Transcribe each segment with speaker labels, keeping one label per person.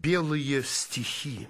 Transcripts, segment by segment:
Speaker 1: Белые стихи.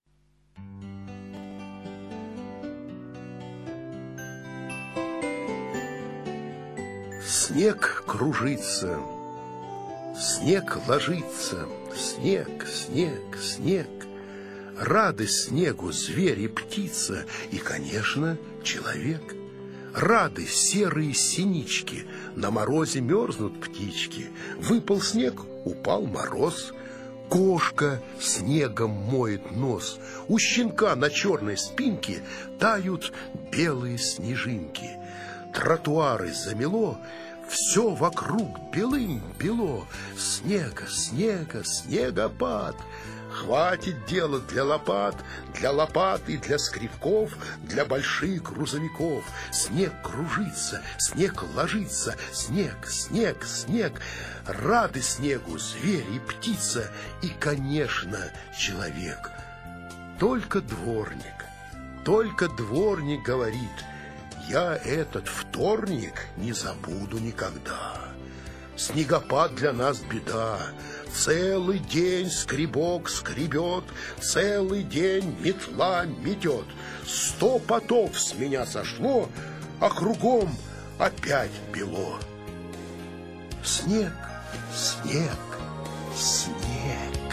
Speaker 1: Снег кружится, снег ложится, снег, снег, снег. Рады снегу зверь и птица, и, конечно, человек. Рады серые синички, на морозе мерзнут птички. Выпал снег, упал мороз. Кошка снегом моет нос. У щенка на черной спинке тают белые снежинки. Тротуары замело, все вокруг белым-бело. Снега, снега, снегопад. Хватит дела для лопат и для скребков, для больших грузовиков. Снег кружится, снег ложится, снег, снег, снег. Рады снегу зверь и птица, и, конечно, человек. Только дворник говорит: я этот вторник не забуду никогда. Снегопад для нас беда. Целый день скребок скребет, целый день метла метет. 100 потов с меня сошло, а кругом опять бело. Снег, снег, снег.